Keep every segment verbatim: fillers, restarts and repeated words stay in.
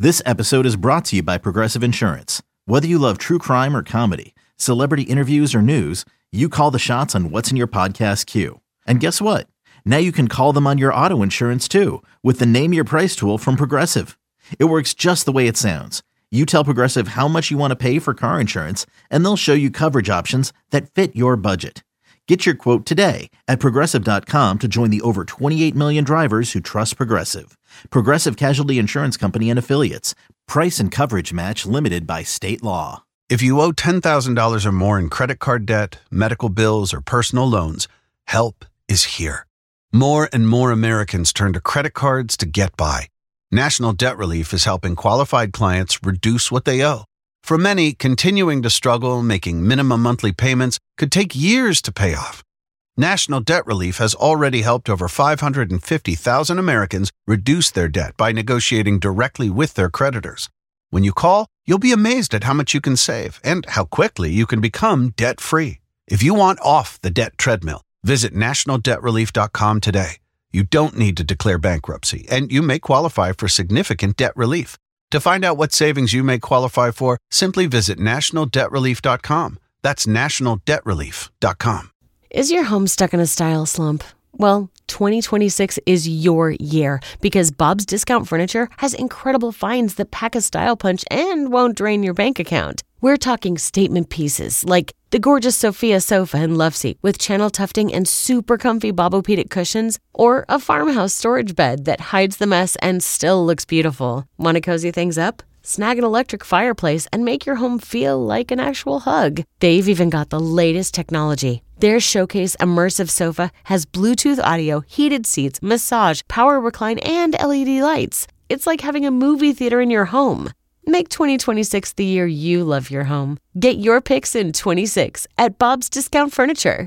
This episode is brought to you by Progressive Insurance. Whether you love true crime or comedy, celebrity interviews or news, you call the shots on what's in your podcast queue. And guess what? Now you can call them on your auto insurance too with the Name Your Price tool from Progressive. It works just the way it sounds. You tell Progressive how much you want to pay for car insurance, and they'll show you coverage options that fit your budget. Get your quote today at Progressive dot com to join the over twenty-eight million drivers who trust Progressive. Progressive Casualty Insurance Company and Affiliates. Price and coverage match limited by state law. If you owe ten thousand dollars or more in credit card debt, medical bills, or personal loans, help is here. More and more Americans turn to credit cards to get by. National Debt Relief is helping qualified clients reduce what they owe. For many, continuing to struggle making minimum monthly payments could take years to pay off. National Debt Relief has already helped over five hundred fifty thousand Americans reduce their debt by negotiating directly with their creditors. When you call, you'll be amazed at how much you can save and how quickly you can become debt-free. If you want off the debt treadmill, visit national debt relief dot com today. You don't need to declare bankruptcy, and you may qualify for significant debt relief. To find out what savings you may qualify for, simply visit national debt relief dot com. That's national debt relief dot com. Is your home stuck in a style slump? Well, twenty twenty-six is your year because Bob's Discount Furniture has incredible finds that pack a style punch and won't drain your bank account. We're talking statement pieces like the gorgeous Sophia sofa and love seat with channel tufting and super comfy Bobopedic cushions, or a farmhouse storage bed that hides the mess and still looks beautiful. Want to cozy things up? Snag an electric fireplace and make your home feel like an actual hug. They've even got the latest technology. Their Showcase Immersive Sofa has Bluetooth audio, heated seats, massage, power recline, and L E D lights. It's like having a movie theater in your home. Make twenty twenty-six the year you love your home. Get your picks in twenty-six at Bob's Discount Furniture.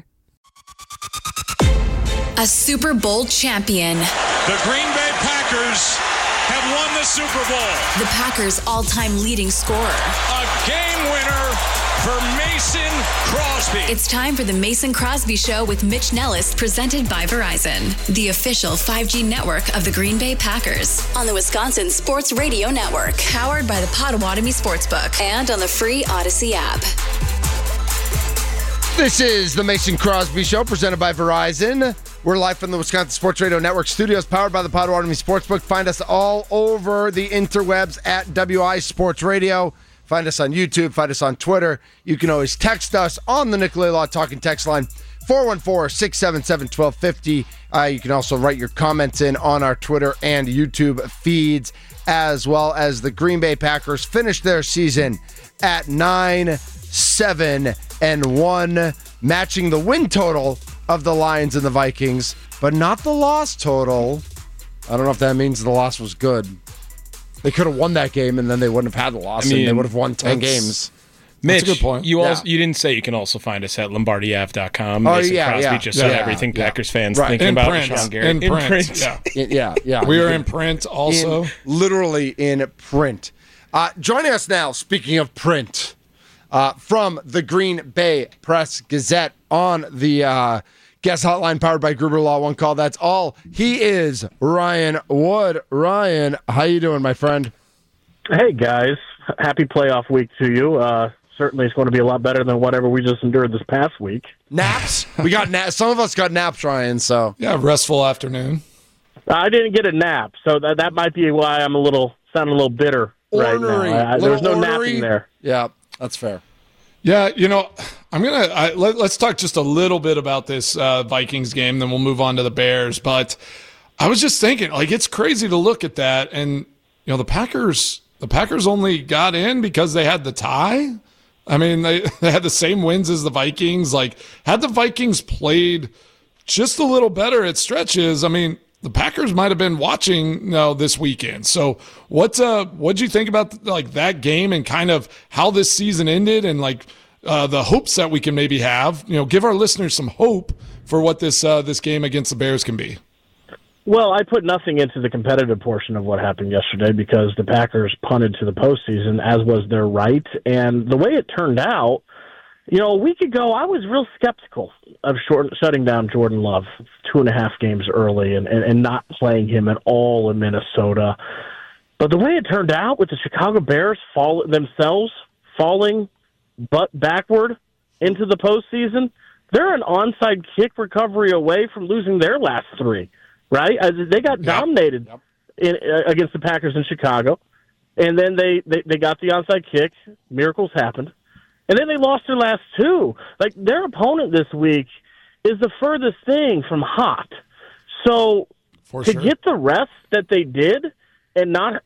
A Super Bowl champion. The Green Bay Packers have won the Super Bowl. The Packers' all-time leading scorer. A game winner for Mason Crosby. It's time for the Mason Crosby Show with Mitch Nellis, presented by Verizon, the official five G network of the Green Bay Packers, on the Wisconsin Sports Radio Network, powered by the Potawatomi Sportsbook, and on the free Odyssey app. This is the Mason Crosby Show, presented by Verizon. We're live from the Wisconsin Sports Radio Network studios, powered by the Potawatomi Sportsbook. Find us all over the interwebs at W I Sports Radio. Find us on YouTube. Find us on Twitter. You can always text us on the Nicolay Law Talking text line, four one four, six seven seven, one two five zero. Uh, you can also write your comments in on our Twitter and YouTube feeds, as well as the Green Bay Packers finish their season at nine, seven, and one, matching the win total of the Lions and the Vikings, but not the loss total. I don't know if that means the loss was good. They could have won that game, and then they wouldn't have had the loss, I mean, and they would have won ten games. Mitch, that's a good point. You, yeah. also, you didn't say you can also find us at Lombardi Ave dot com. Oh, Mason yeah, Crosby yeah. just yeah, said yeah, everything yeah. Packers fans right. thinking in about print. Rashawn Gary. In, in print. print. Yeah. In, yeah, yeah. We are in print also. In, literally in print. Uh, joining us now, speaking of print, uh, from the Green Bay Press Gazette on the uh, guest hotline powered by Gruber Law One Call. That's all. He is Ryan Wood. Ryan, how you doing, my friend? Hey, guys. Happy playoff week to you. Uh, certainly it's going to be a lot better than whatever we just endured this past week. Naps? We got naps. Some of us got naps, Ryan, so. Yeah, restful afternoon. I didn't get a nap, so that that might be why I'm a little sounding a little bitter ornery. right now. I, there's no ornery. napping there. Yeah, that's fair. Yeah, you know, I'm going to let, let's talk just a little bit about this uh, Vikings game, then we'll move on to the Bears. But I was just thinking, like, it's crazy to look at that. And, you know, the Packers, the Packers only got in because they had the tie. I mean, they, they had the same wins as the Vikings. Like, had the Vikings played just a little better at stretches, I mean, the Packers might have been watching, you know, this weekend. So what uh, what'd you think about like that game and kind of how this season ended and like uh, the hopes that we can maybe have? You know, give our listeners some hope for what this uh, this game against the Bears can be. Well, I put nothing into the competitive portion of what happened yesterday because the Packers punted to the postseason, as was their right. And the way it turned out, you know, a week ago, I was real skeptical of short, shutting down Jordan Love two and a half games early and, and, and not playing him at all in Minnesota. But the way it turned out with the Chicago Bears fall themselves falling butt backward into the postseason, they're an onside kick recovery away from losing their last three, right? Uh, they got yep. dominated yep. In, uh, against the Packers in Chicago, and then they, they, they got the onside kick. Miracles happened. And then they lost their last two. Like, their opponent this week is the furthest thing from hot. So For to sure. get the rest that they did, and not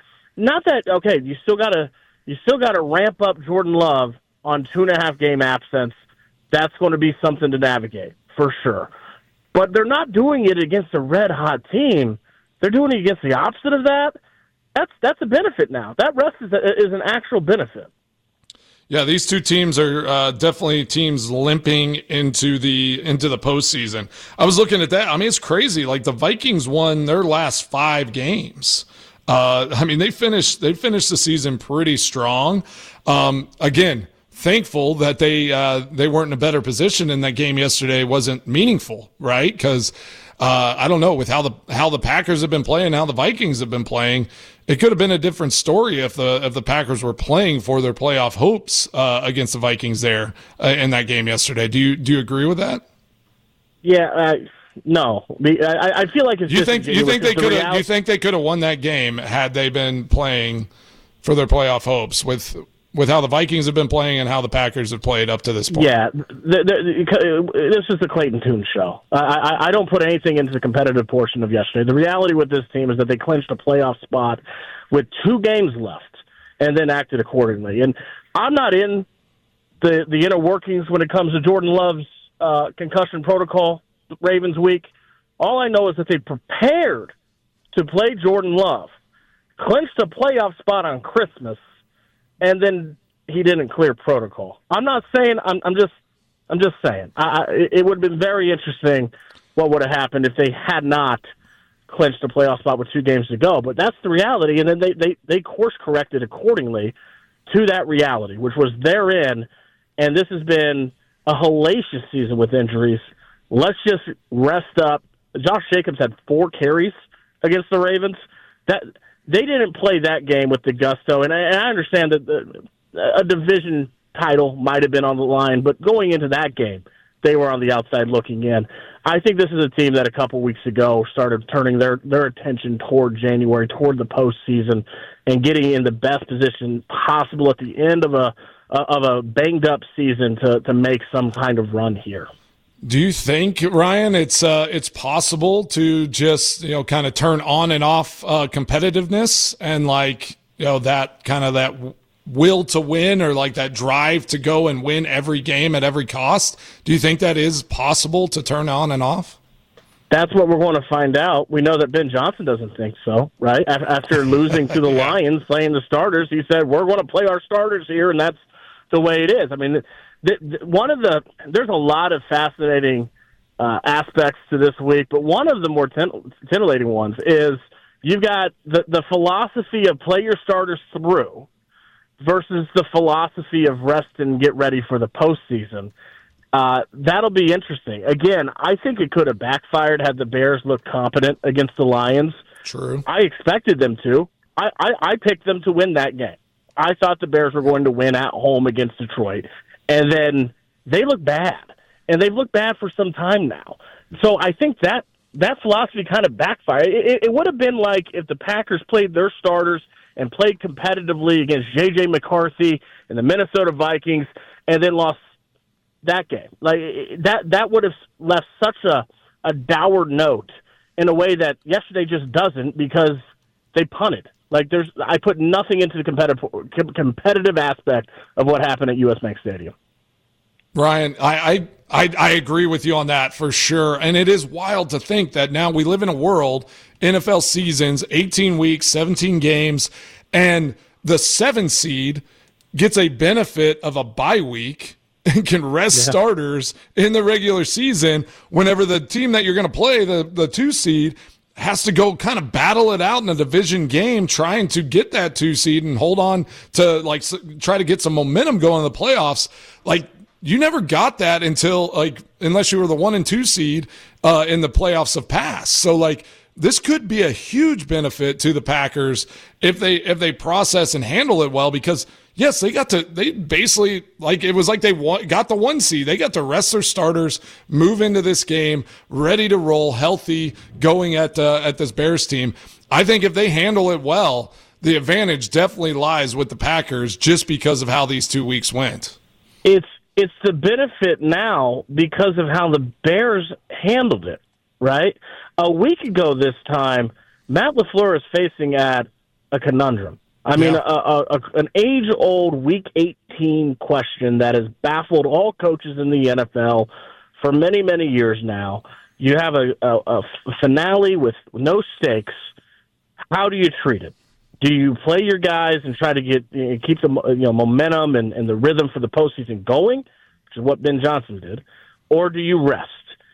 not that okay, you still gotta you still gotta ramp up Jordan Love on two and a half game absence. That's going to be something to navigate for sure. But they're not doing it against a red hot team. They're doing it against the opposite of that. That's that's a benefit now. That rest is a, is an actual benefit. Yeah, these two teams are uh, definitely teams limping into the into the postseason. I was looking at that. I mean, it's crazy. Like the Vikings won their last five games. Uh, I mean, they finished they finished the season pretty strong. Um, again, thankful that they uh, they weren't in a better position, and that game yesterday wasn't meaningful, right? Because uh, I don't know, with how the how the Packers have been playing, how the Vikings have been playing, it could have been a different story if the if the Packers were playing for their playoff hopes uh, against the Vikings there uh, in that game yesterday. Do you do you agree with that? Yeah, uh, no. I, I feel like it's. You just think you think they could have you think they could have won that game had they been playing for their playoff hopes with with how the Vikings have been playing and how the Packers have played up to this point? Yeah, the, the, this is the Clayton Tune show. I, I, I don't put anything into the competitive portion of yesterday. The reality with this team is that they clinched a playoff spot with two games left and then acted accordingly. And I'm not in the, the inner workings when it comes to Jordan Love's uh, concussion protocol, Ravens week. All I know is that they prepared to play Jordan Love, clinched a playoff spot on Christmas, and then he didn't clear protocol. I'm not saying. I'm, I'm just. I'm just saying. I, I, it would have been very interesting what would have happened if they had not clinched a playoff spot with two games to go. But that's the reality, and then they they, they course corrected accordingly to that reality, which was therein. And this has been a hellacious season with injuries. Let's just rest up. Josh Jacobs had four carries against the Ravens. That. They didn't play that game with the gusto, and I, and I understand that the, a division title might have been on the line, but going into that game, they were on the outside looking in. I think this is a team that a couple weeks ago started turning their, their attention toward January, toward the postseason, and getting in the best position possible at the end of a of a banged-up season to, to make some kind of run here. Do you think, Ryan, it's uh, it's possible to just, you know, kind of turn on and off uh, competitiveness and, like, you know, that kind of that w- will to win, or like that drive to go and win every game at every cost? Do you think that is possible to turn on and off? That's what we're going to find out. We know that Ben Johnson doesn't think so, right? After losing to the yeah. Lions, playing the starters, he said, we're going to play our starters here, and that's the way it is. I mean, The, the, one of the there's a lot of fascinating uh, aspects to this week, but one of the more ten, titillating ones is you've got the, the philosophy of play your starters through versus the philosophy of rest and get ready for the postseason. Uh, that'll be interesting. Again, I think it could have backfired had the Bears looked competent against the Lions. True. I expected them to. I, I, I picked them to win that game. I thought the Bears were going to win at home against Detroit. And then they look bad, and they've looked bad for some time now. So I think that that philosophy kind of backfired. It, it would have been like if the Packers played their starters and played competitively against J J McCarthy and the Minnesota Vikings, and then lost that game. Like that, that would have left such a, a dour note in a way that yesterday just doesn't, because they punted. Like there's, I put nothing into the competitive competitive aspect of what happened at U S Bank Stadium. Ryan, I, I I I agree with you on that for sure, and it is wild to think that now we live in a world, N F L seasons, eighteen weeks, seventeen games, and the seven seed gets a benefit of a bye week and can rest yeah. starters in the regular season whenever the team that you're going to play, the the two seed, has to go kind of battle it out in a division game, trying to get that two seed and hold on to, like, try to get some momentum going in the playoffs. Like, you never got that until, like, unless you were the one and two seed uh, in the playoffs of past. So, like, this could be a huge benefit to the Packers if they if they process and handle it well, because yes, they got to they basically like it was like they won, got the one seed. They got to rest their starters, move into this game ready to roll, healthy, going at uh, at this Bears team. I think if they handle it well, the advantage definitely lies with the Packers just because of how these two weeks went. It's it's the benefit now because of how the Bears handled it, right? A week ago this time, Matt LaFleur is facing at a conundrum. I mean, Yeah. a, a, a, an age-old Week eighteen question that has baffled all coaches in the N F L for many, many years now. You have a, a, a finale with no stakes. How do you treat it? Do you play your guys and try to get you know, keep the you know momentum and, and the rhythm for the postseason going, which is what Ben Johnson did, or do you rest?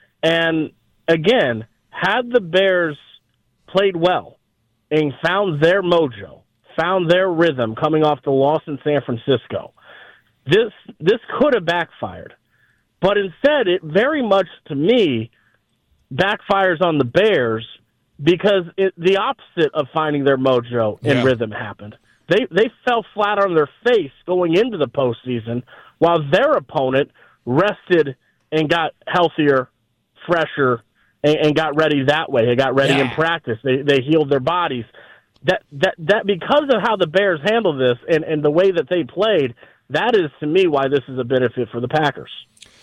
And again, had the Bears played well and found their mojo, found their rhythm coming off the loss in San Francisco, this this could have backfired. But instead, it very much, to me, backfires on the Bears because it, the opposite of finding their mojo and Yeah. rhythm happened. They they fell flat on their face going into the postseason, while their opponent rested and got healthier, fresher, and, and got ready that way. They got ready Yeah. in practice. They they healed their bodies. That that that because of how the Bears handled this and, and the way that they played, that is to me why this is a benefit for the Packers.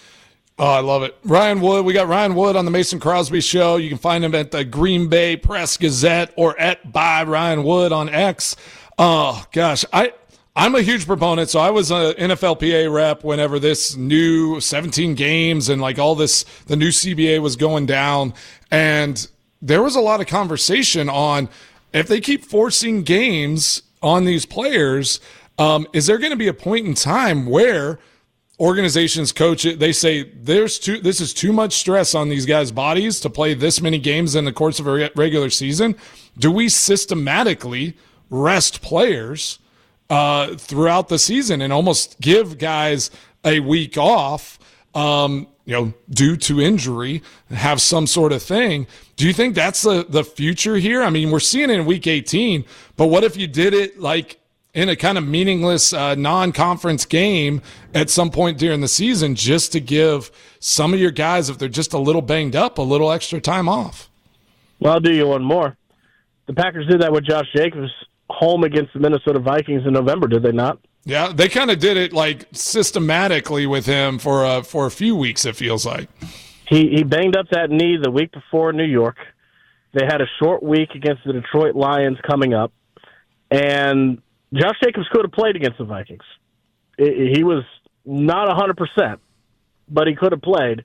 Oh, I love it. Ryan Wood. We got Ryan Wood on the Mason Crosby Show. You can find him at the Green Bay Press Gazette or at by Ryan Wood on X. Oh, gosh. I, I'm a huge proponent. So I was an N F L P A rep whenever this new seventeen games and like all this, the new C B A was going down. And there was a lot of conversation on if they keep forcing games on these players, um, is there going to be a point in time where organizations coach it, they say there's too this is too much stress on these guys' bodies to play this many games in the course of a re- regular season? Do we systematically rest players uh, throughout the season and almost give guys a week off, um, you know, due to injury, have some sort of thing? Do you think that's the, the future here? I mean, we're seeing it in week eighteen, but what if you did it like in a kind of meaningless uh, non-conference game at some point during the season just to give some of your guys, if they're just a little banged up, a little extra time off? Well, I'll do you one more. The Packers did that with Josh Jacobs home against the Minnesota Vikings in November, did they not? Yeah, they kind of did it like systematically with him for a, for a few weeks, it feels like. He he banged up that knee the week before in New York. They had a short week against the Detroit Lions coming up, and Josh Jacobs could have played against the Vikings. He was not one hundred percent, but he could have played.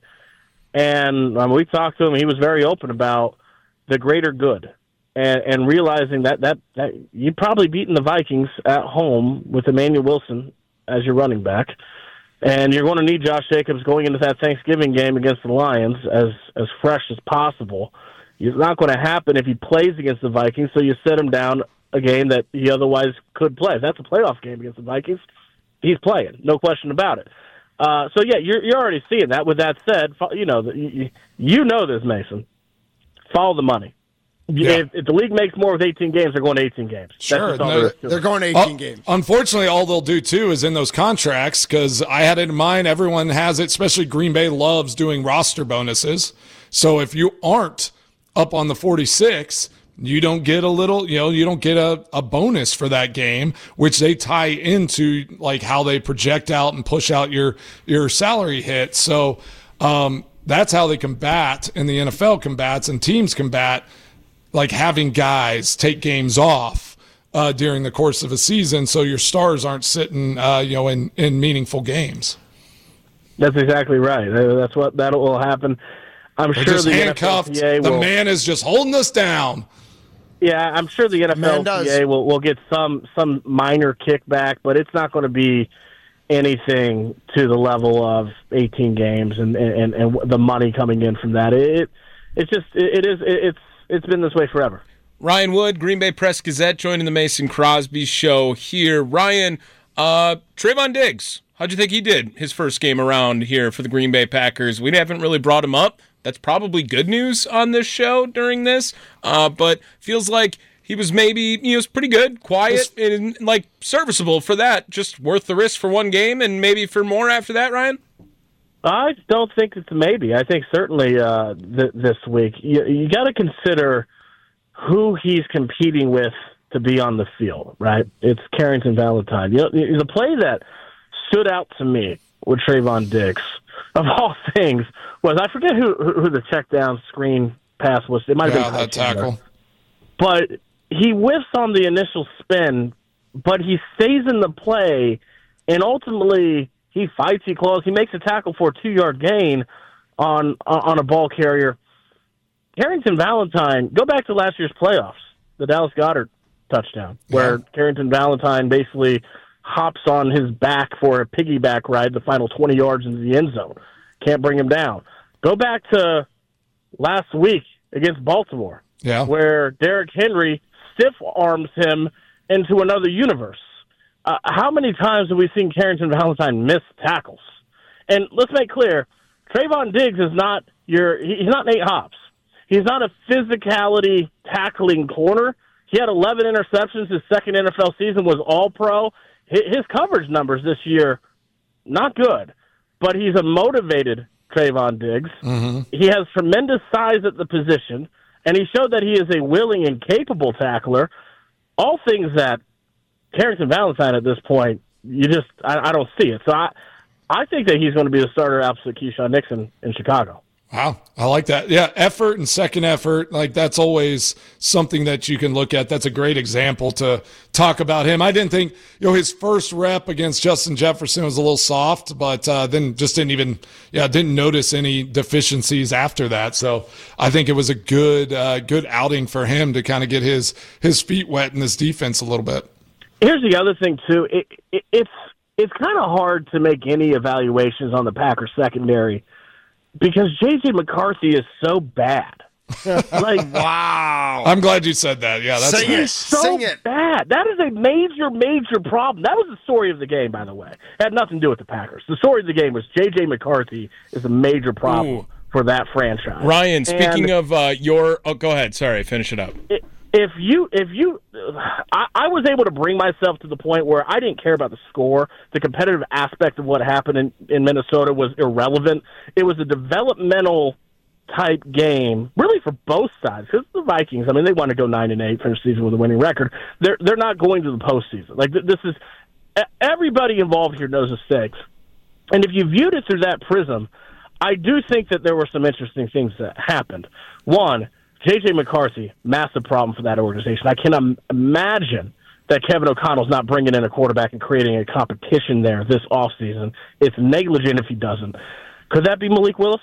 And um, we talked to him. He was very open about the greater good and, and realizing that, that, that you'd probably beaten the Vikings at home with Emmanuel Wilson as your running back. And you're going to need Josh Jacobs going into that Thanksgiving game against the Lions as, as fresh as possible. It's not going to happen if he plays against the Vikings, so you set him down a game that he otherwise could play. If that's a playoff game against the Vikings, he's playing, no question about it. Uh, so, yeah, you're, you're already seeing that. With that said, you know, you, you know this, Mason. Follow the money. Yeah. If, if the league makes more with eighteen games, they're going to eighteen games. That's Sure. just all No, there is to it. They're going eighteen Uh, games. Unfortunately, all they'll do, too, is in those contracts, because I had it in mind, everyone has it, especially Green Bay loves doing roster bonuses. So if you aren't up on the forty-six, you don't get a little, you know, you don't get a, a bonus for that game, which they tie into like how they project out and push out your, your salary hit. So um, that's how they combat, and the N F L combats and teams combat, like having guys take games off uh, during the course of a season, so your stars aren't sitting, uh, you know, in, in meaningful games. That's exactly right. That's what that will happen. I'm They're sure just the handcuffed. N F L P A The will, man is just holding us down. Yeah, I'm sure the N F L P A will, will get some some minor kickback, but it's not going to be anything to the level of eighteen games and, and, and the money coming in from that. It it's just it, it is it's it's been this way forever. Ryan Wood, Green Bay Press Gazette, joining the Mason Crosby Show here. Ryan, uh, Trayvon Diggs, how'd you think he did his first game around here for the Green Bay Packers? We haven't really brought him up, that's probably good news on this show during this, uh, but feels like he was maybe, you know, was pretty good, quiet, and like serviceable for that. Just worth the risk for one game and maybe for more after that, Ryan? I don't think it's maybe. I think certainly uh, th- this week. You, you got to consider who he's competing with to be on the field, right? It's Carrington Valentine. You know, the play that stood out to me with Trayvon Diggs, of all things, was I forget who who the check down screen pass was. It might have yeah, been that tackle. But he whiffs on the initial spin, but he stays in the play, and ultimately he fights, he claws, he makes a tackle for a two-yard gain on on a ball carrier. Carrington Valentine, go back to last year's playoffs, the Dallas Goedert touchdown, where yeah. Carrington Valentine basically hops on his back for a piggyback ride the final twenty yards into the end zone. Can't bring him down. Go back to last week against Baltimore, yeah. where Derrick Henry stiff arms him into another universe. Uh, how many times have we seen Carrington Valentine miss tackles? And let's make clear, Trayvon Diggs is not your, he's not Nate Hobbs. He's not a physicality tackling corner. He had eleven interceptions. His second N F L season was all-pro. His coverage numbers this year, not good. But he's a motivated Trayvon Diggs. Mm-hmm. He has tremendous size at the position, and he showed that he is a willing and capable tackler. All things that Carrington Valentine at this point, you just I, I don't see it. So I I think that he's going to be the starter opposite Keyshawn Nixon in Chicago. Wow, I like that. Yeah, effort and second effort, like that's always something that you can look at. That's a great example to talk about him. I didn't think, you know, his first rep against Justin Jefferson was a little soft, but uh, then just didn't even, yeah, didn't notice any deficiencies after that. So I think it was a good, uh, good outing for him to kind of get his his feet wet in this defense a little bit. Here's the other thing too. It, it, it's it's kind of hard to make any evaluations on the Packers secondary, because J J McCarthy is so bad. Like, wow. I'm glad you said that. Yeah, that's Sing nice. it. so Sing it. bad. That is a major, major problem. That was the story of the game, by the way. It had nothing to do with the Packers. The story of the game was J J McCarthy is a major problem Ooh. for that franchise. Ryan, speaking And of uh, your, oh, go ahead. Sorry, finish it up. It, If you, if you, I, I was able to bring myself to the point where I didn't care about the score. The competitive aspect of what happened in, in Minnesota was irrelevant. It was a developmental type game, really for both sides. Because the Vikings, I mean, they want to go nine and eight, finish the season with a winning record. They're they're not going to the postseason. Like this is everybody involved here knows the stakes. And if you viewed it through that prism, I do think that there were some interesting things that happened. One, J J McCarthy, massive problem for that organization. I cannot imagine that Kevin O'Connell's not bringing in a quarterback and creating a competition there this offseason. It's negligent if he doesn't. Could that be Malik Willis?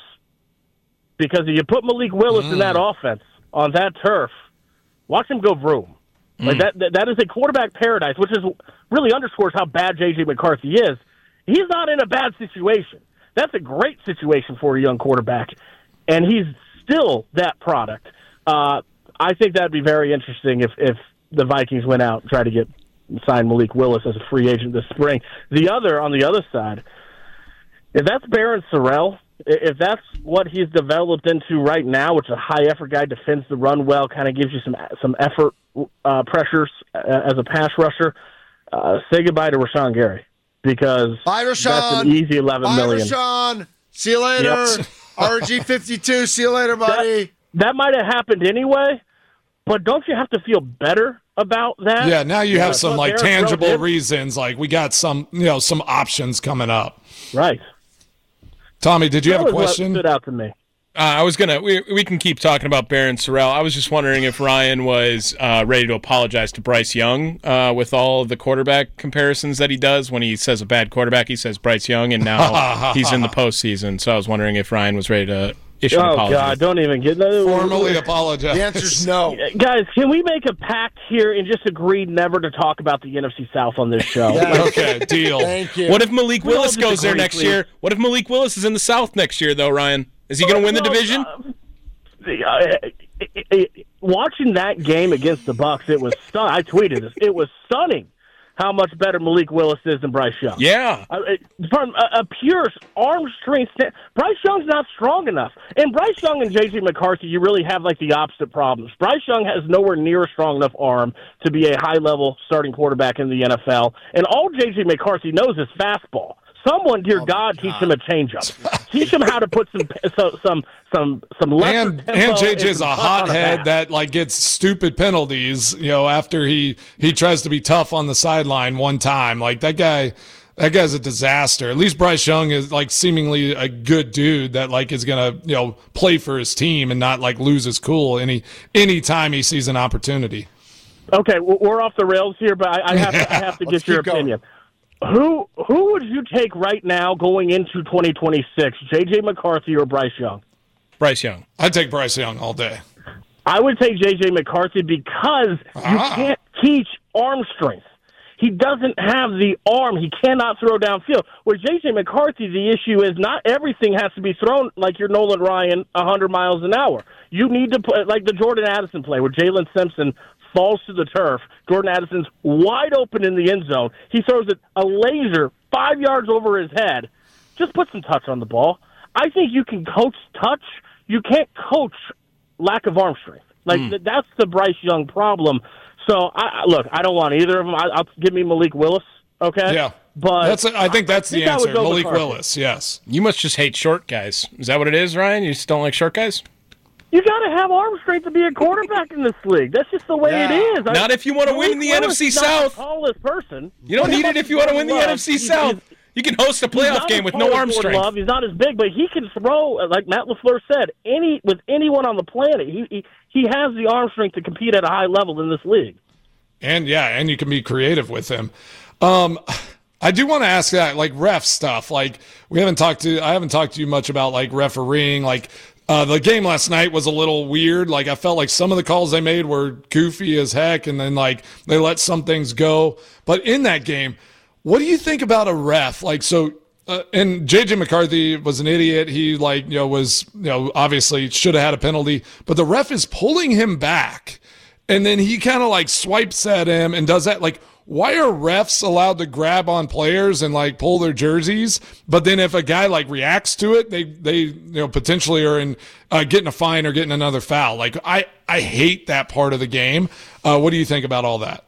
Because if you put Malik Willis mm. in that offense on that turf, watch him go vroom. Mm. Like that, that, that is a quarterback paradise, which is really underscores how bad J J McCarthy is. He's not in a bad situation. That's a great situation for a young quarterback, and he's still that product. Uh, I think that'd be very interesting if, if the Vikings went out and tried to get sign Malik Willis as a free agent this spring. The other, on the other side, if that's Barron Sorrell, if that's what he's developed into right now, which is a high-effort guy, defends the run well, kind of gives you some some effort uh, pressures as a pass rusher, uh, say goodbye to Rashawn Gary, because Bye, Rashawn. that's an easy eleven Bye, million. Rashawn. See you later. Yep. R G fifty-two, see you later, buddy. That, that might have happened anyway, but don't you have to feel better about that? Yeah, now you yeah, have some like Derrick tangible Rose reasons. Like we got some, you know, some options coming up. Right. Tommy, did you that have a was question? What stood out to me. Uh, I was gonna. We we can keep talking about Barron Sorrell. I was just wondering if Ryan was uh, ready to apologize to Bryce Young uh, with all of the quarterback comparisons that he does. When he says a bad quarterback, he says Bryce Young, and now he's in the postseason. So I was wondering if Ryan was ready to issue an oh, apology. Oh God! Don't even get that. Formally apologize. The answer's no. Guys, can we make a pact here and just agree never to talk about the N F C South on this show? Yeah. Okay, deal. Thank you. What if Malik We all Willis goes there disagree, next please. year? What if Malik Willis is in the South next year, though, Ryan? Is he going to win the Well, division? uh, uh, watching that game against the Bucs, it was stun- I tweeted this. It was stunning how much better Malik Willis is than Bryce Young. Yeah. Uh, from a, a pure arm strength, st- Bryce Young's not strong enough. And Bryce Young and J J McCarthy, you really have like the opposite problems. Bryce Young has nowhere near a strong enough arm to be a high-level starting quarterback in the N F L. And all J J McCarthy knows is fastball. Someone, dear oh God, God, teach him a changeup. Teach him how to put some so, some some some lesser and tempo and J J's and a hothead that like gets stupid penalties. You know, after he he tries to be tough on the sideline one time, like that guy. That guy's a disaster. At least Bryce Young is like seemingly a good dude that like is gonna you know play for his team and not like lose his cool any any time he sees an opportunity. Okay, we're off the rails here, but I, I have to, I have to get your opinion. Going. Who who would you take right now going into twenty twenty-six, J J McCarthy or Bryce Young? Bryce Young. I'd take Bryce Young all day. I would take J J McCarthy because ah. you can't teach arm strength. He doesn't have the arm. He cannot throw downfield. Where J J McCarthy, the issue is not everything has to be thrown like you're Nolan Ryan one hundred miles an hour. You need to put, like the Jordan Addison play where Jalen Simpson falls to the turf. Jordan Addison's wide open in the end zone. He throws it a laser five yards over his head. Just put some touch on the ball. I think you can coach touch. You can't coach lack of arm strength. Like mm. th- that's the Bryce Young problem. So I, look, I don't want either of them. I, I'll give me Malik Willis. Okay. Yeah. But that's a, I think that's I the think answer. Malik McCarthy. Willis. Yes. You must just hate short guys. Is that what it is, Ryan? You just don't like short guys? You got to have arm strength to be a quarterback in this league. That's just the way yeah. it is. Not I, if you want to win in the N F C South. The tallest person. You don't need it if you want to win the N F C South. You can host a playoff game with no arm strength. Love. He's not as big, but he can throw, like Matt LaFleur said, any with anyone on the planet. He, he he has the arm strength to compete at a high level in this league. And yeah, and you can be creative with him. Um, I do want to ask that, like ref stuff. Like we haven't talked to, I haven't talked to you much about like refereeing. Like uh, the game last night was a little weird. Like I felt like some of the calls they made were goofy as heck, and then like they let some things go. But in that game, what do you think about a ref? Like so. Uh, and J J McCarthy was an idiot. He like you know was you know obviously should have had a penalty, but the ref is pulling him back. And then he kind of like swipes at him and does that. Like, why are refs allowed to grab on players and like pull their jerseys? But then if a guy like reacts to it, they, they, you know, potentially are in uh, getting a fine or getting another foul. Like, I, I hate that part of the game. Uh, what do you think about all that?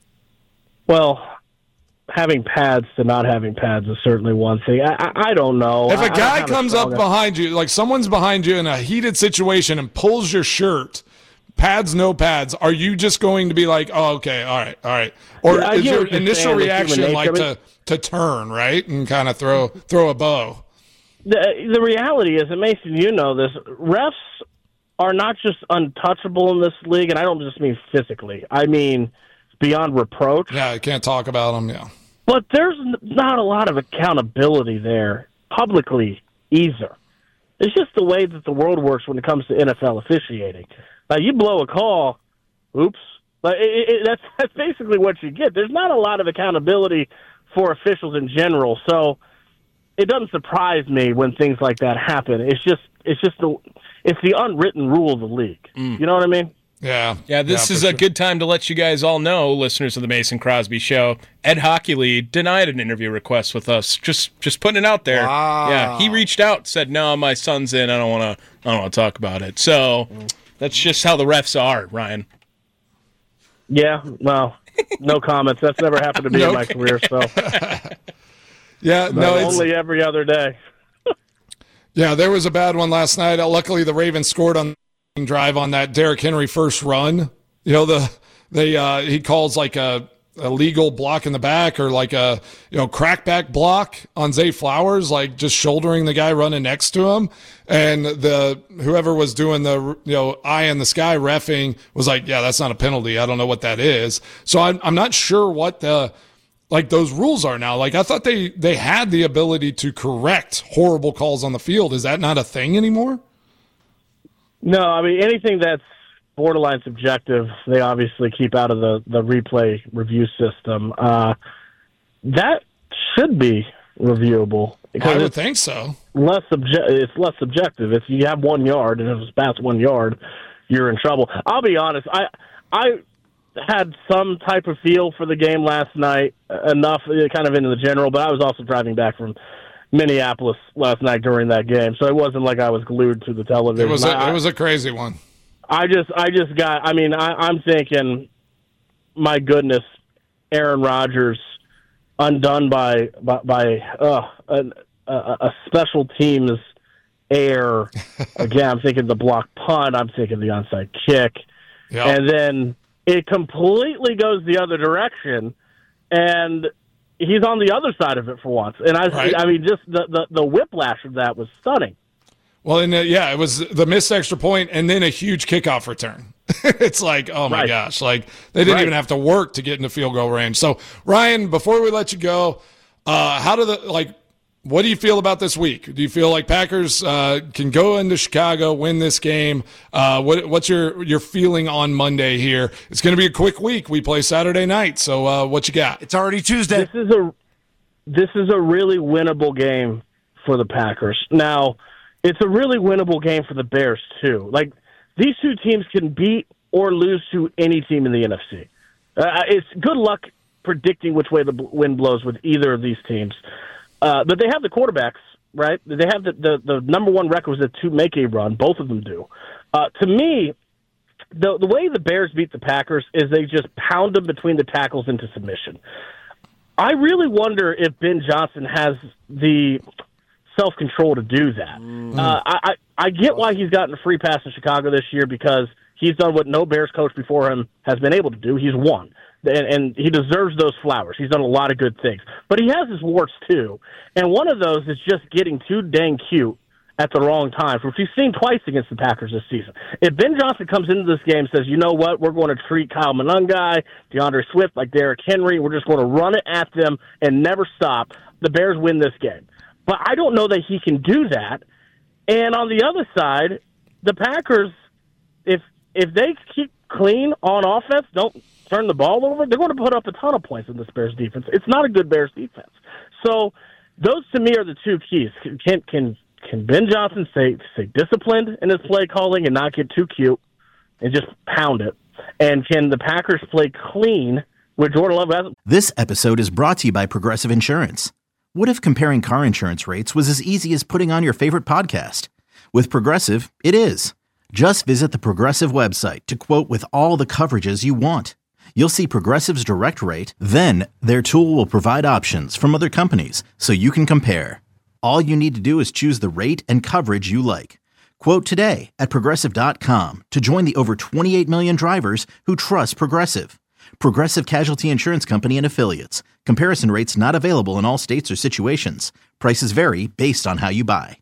Well, having pads to not having pads is certainly one thing. I, I, I don't know. If a guy I, comes up behind you, like someone's behind you in a heated situation and pulls your shirt, pads, no pads, are you just going to be like, oh, okay, all right, all right? Or yeah, is your initial reaction like to, to turn, right, and kind of throw throw a bow? The, the reality is, and Mason, you know this, refs are not just untouchable in this league, and I don't just mean physically. I mean beyond reproach. Yeah, I can't talk about them, yeah. But there's not a lot of accountability there publicly either. It's just the way that the world works when it comes to N F L officiating. Now, you blow a call, oops. Like, it, it, that's, that's basically what you get. There's not a lot of accountability for officials in general, so it doesn't surprise me when things like that happen. It's just it's just the it's the unwritten rule of the league. Mm. You know what I mean? Yeah. Yeah, this yeah, is a sure. good time to let you guys all know, listeners of the Mason Crosby Show, Ed Hockley denied an interview request with us. Just just putting it out there. Wow. Yeah, he reached out, said, "No, my son's in. I don't want to I don't want to talk about it." So, mm. that's just how the refs are, Ryan. Yeah, well, no comments. That's never happened to me nope. in my career, so. yeah, but no, it's only every other day. Yeah, there was a bad one last night. Uh, luckily, the Ravens scored on the drive on that Derrick Henry first run. You know, the they uh, he calls like a, a legal block in the back or like a you know crackback block on Zay Flowers, like just shouldering the guy running next to him. And the whoever was doing the you know eye in the sky reffing was like, yeah, that's not a penalty. I don't know what that is. So I'm I'm not sure what the like those rules are now. Like I thought they they had the ability to correct horrible calls on the field. Is that not a thing anymore? No, I mean anything that's borderline subjective, they obviously keep out of the, the replay review system. Uh, that should be reviewable. I would think so. Less subje- it's less subjective. If you have one yard and if it's past one yard, you're in trouble. I'll be honest. I I had some type of feel for the game last night, enough kind of into the general, but I was also driving back from Minneapolis last night during that game, so it wasn't like I was glued to the television. It was a, I, it was a crazy one. I just I just got. I mean, I, I'm thinking, my goodness, Aaron Rodgers undone by by, by uh, a, a, a special teams error. Again, I'm thinking the block punt. I'm thinking the onside kick, yep. And then it completely goes the other direction, and he's on the other side of it for once. And I, right. I mean, just the, the, the whiplash of that was stunning. Well, and uh, yeah, it was the missed extra point and then a huge kickoff return. It's like, oh my right. gosh, like they didn't right. even have to work to get into field goal range. So, Ryan, before we let you go, uh, how do the like? What do you feel about this week? Do you feel like Packers uh, can go into Chicago, win this game? Uh, what, what's your your feeling on Monday here? It's going to be a quick week. We play Saturday night, so uh, what you got? It's already Tuesday. This is a this is a really winnable game for the Packers. Now, it's a really winnable game for the Bears too. Like, these two teams can beat or lose to any team in the N F C. Uh, it's good luck predicting which way the wind blows with either of these teams. Uh, but they have the quarterbacks, right? They have the, the, the number one requisite to make a run. Both of them do. Uh, to me, the the way the Bears beat the Packers is they just pound them between the tackles into submission. I really wonder if Ben Johnson has the self-control to do that. Mm. Uh, I, I, I get why he's gotten a free pass in Chicago this year, because he's done what no Bears coach before him has been able to do. He's won. And, and he deserves those flowers. He's done a lot of good things. But he has his warts, too. And one of those is just getting too dang cute at the wrong time, which we've seen twice against the Packers this season. If Ben Johnson comes into this game and says, you know what, we're going to treat Kyle Monangai, DeAndre Swift like Derrick Henry, we're just going to run it at them and never stop, the Bears win this game. But I don't know that he can do that. And on the other side, the Packers, if if they keep clean on offense, don't turn the ball over, they're going to put up a ton of points in this Bears defense. It's not a good Bears defense. So those, to me, are the two keys. Can can can Ben Johnson stay, stay disciplined in his play calling and not get too cute and just pound it? And can the Packers play clean with Jordan Love? This episode is brought to you by Progressive Insurance. What if comparing car insurance rates was as easy as putting on your favorite podcast? With Progressive, it is. Just visit the Progressive website to quote with all the coverages you want. You'll see Progressive's direct rate, then their tool will provide options from other companies so you can compare. All you need to do is choose the rate and coverage you like. Quote today at Progressive dot com to join the over twenty-eight million drivers who trust Progressive. Progressive Casualty Insurance Company and Affiliates. Comparison rates not available in all states or situations. Prices vary based on how you buy.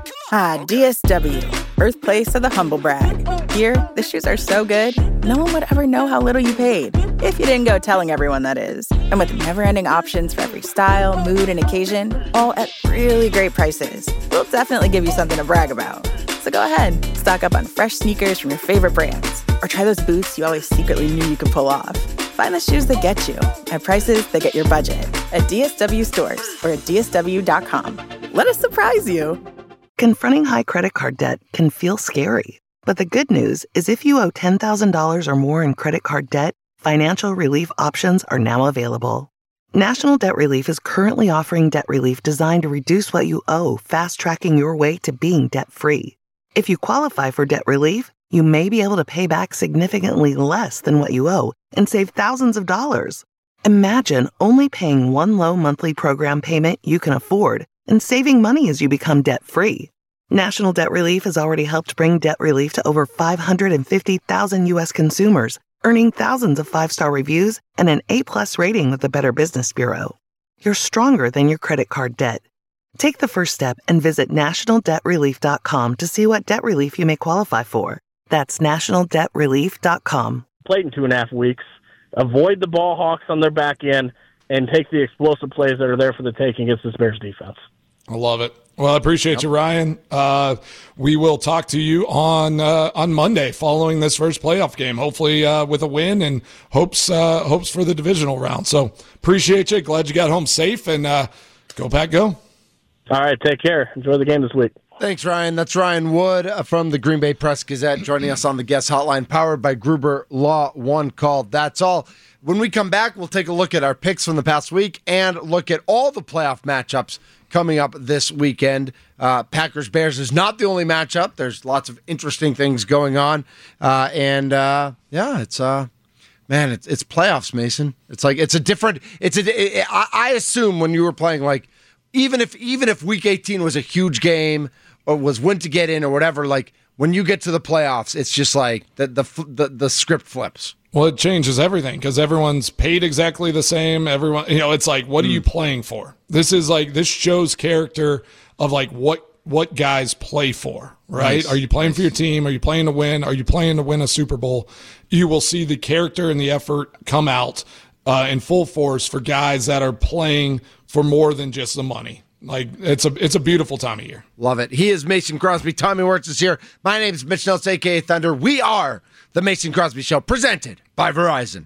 Ah, D S W, birthplace of the humble brag. Here, the shoes are so good, no one would ever know how little you paid. If you didn't go telling everyone, that is. And with never-ending options for every style, mood, and occasion, all at really great prices, we'll definitely give you something to brag about. So go ahead, stock up on fresh sneakers from your favorite brands, or try those boots you always secretly knew you could pull off. Find the shoes that get you at prices that get your budget at D S W stores or at D S W dot com. Let us surprise you. Confronting high credit card debt can feel scary, but the good news is if you owe ten thousand dollars or more in credit card debt, financial relief options are now available. National Debt Relief is currently offering debt relief designed to reduce what you owe, fast-tracking your way to being debt-free. If you qualify for debt relief, you may be able to pay back significantly less than what you owe and save thousands of dollars. Imagine only paying one low monthly program payment you can afford and saving money as you become debt-free. National Debt Relief has already helped bring debt relief to over five hundred fifty thousand U S consumers, earning thousands of five-star reviews and an A-plus rating with the Better Business Bureau. You're stronger than your credit card debt. Take the first step and visit national debt relief dot com to see what debt relief you may qualify for. That's national debt relief dot com. Played in two and a half weeks. Avoid the ball hawks on their back end and take the explosive plays that are there for the taking against this Bears defense. I love it. Well, I appreciate yep. you, Ryan. Uh, we will talk to you on uh, on Monday following this first playoff game, hopefully uh, with a win and hopes uh, hopes for the divisional round. So appreciate you. Glad you got home safe, and uh, go Pack, go. All right, take care. Enjoy the game this week. Thanks, Ryan. That's Ryan Wood from the Green Bay Press-Gazette joining us on the guest hotline, powered by Gruber Law. One call. That's all. When we come back, we'll take a look at our picks from the past week and look at all the playoff matchups coming up this weekend. Uh, Packers-Bears is not the only matchup. There's lots of interesting things going on. Uh, and, uh, yeah, it's... Uh, Man, it's it's playoffs, Mason. It's like it's a different. It's a. It, I, I assume when you were playing, like even if even if Week eighteen was a huge game or was win to get in or whatever, like when you get to the playoffs, it's just like the the the, the script flips. Well, it changes everything because everyone's paid exactly the same. Everyone, you know, it's like, what mm. are you playing for? This is like this shows character of like what what guys play for, right? Nice. Are you playing nice. for your team? Are you playing to win? Are you playing to win a Super Bowl? You will see the character and the effort come out uh, in full force for guys that are playing for more than just the money. Like it's a it's a beautiful time of year. Love it. He is Mason Crosby. Tommy Wirtz is here. My name is Mitch Nelson, a k a. Thunder. We are the Mason Crosby Show, presented by Verizon.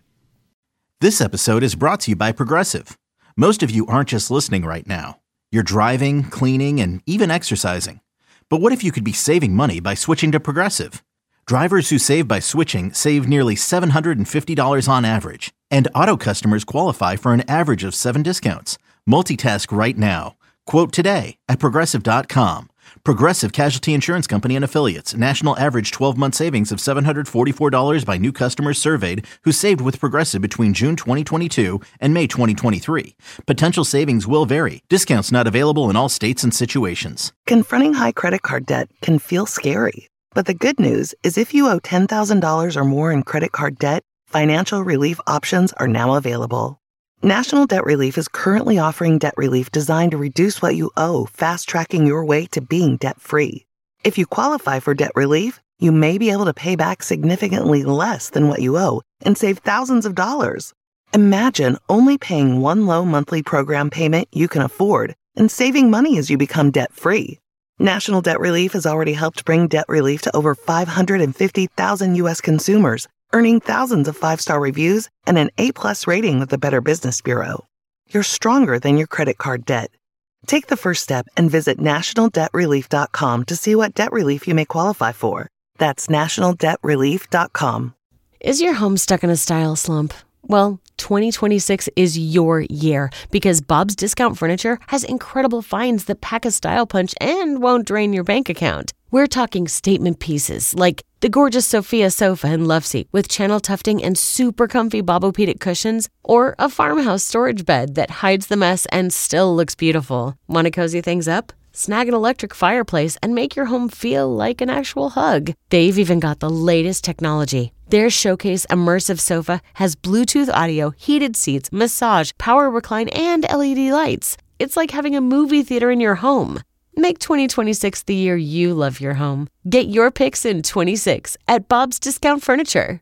This episode is brought to you by Progressive. Most of you aren't just listening right now. You're driving, cleaning, and even exercising. But what if you could be saving money by switching to Progressive? Drivers who save by switching save nearly seven hundred fifty dollars on average. And auto customers qualify for an average of seven discounts. Multitask right now. Quote today at Progressive dot com. Progressive Casualty Insurance Company and Affiliates. National average twelve-month savings of seven hundred forty-four dollars by new customers surveyed who saved with Progressive between June twenty twenty-two and May twenty twenty-three. Potential savings will vary. Discounts not available in all states and situations. Confronting high credit card debt can feel scary. But the good news is if you owe ten thousand dollars or more in credit card debt, financial relief options are now available. National Debt Relief is currently offering debt relief designed to reduce what you owe, fast-tracking your way to being debt-free. If you qualify for debt relief, you may be able to pay back significantly less than what you owe and save thousands of dollars. Imagine only paying one low monthly program payment you can afford and saving money as you become debt-free. National Debt Relief has already helped bring debt relief to over five hundred fifty thousand U S consumers, earning thousands of five-star reviews and an A-plus rating with the Better Business Bureau. You're stronger than your credit card debt. Take the first step and visit national debt relief dot com to see what debt relief you may qualify for. That's national debt relief dot com. Is your home stuck in a style slump? Well, twenty twenty-six is your year because Bob's Discount Furniture has incredible finds that pack a style punch and won't drain your bank account. We're talking statement pieces like the gorgeous Sophia sofa and love seat with channel tufting and super comfy Bobopedic cushions, or a farmhouse storage bed that hides the mess and still looks beautiful. Want to cozy things up? Snag an electric fireplace and make your home feel like an actual hug. They've even got the latest technology. Their Showcase Immersive Sofa has Bluetooth audio, heated seats, massage, power recline, and L E D lights. It's like having a movie theater in your home. Make twenty twenty-six the year you love your home. Get your picks in twenty-six at Bob's Discount Furniture.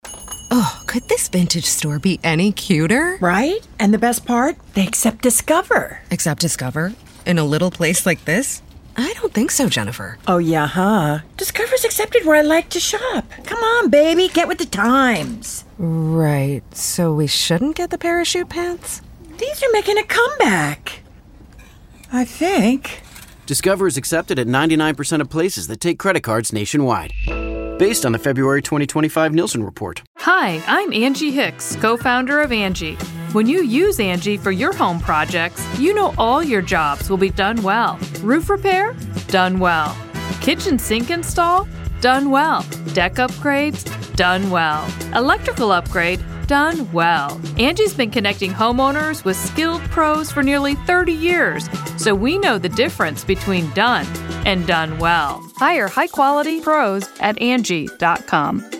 Oh, could this vintage store be any cuter? Right? And the best part? They accept Discover. Accept Discover? In a little place like this? I don't think so, Jennifer. Oh, yeah, huh? Discover's accepted where I like to shop. Come on, baby, get with the times. Right, so we shouldn't get the parachute pants? These are making a comeback. I think. Discover is accepted at ninety-nine percent of places that take credit cards nationwide. Based on the February twenty twenty-five Nielsen report. Hi, I'm Angie Hicks, co-founder of Angie. When you use Angie for your home projects, you know all your jobs will be done well. Roof repair? Done well. Kitchen sink install? Done well. Deck upgrades? Done well. Electrical upgrade? Done well. Angie's been connecting homeowners with skilled pros for nearly thirty years, so we know the difference between done and done well. Hire high-quality pros at Angie dot com.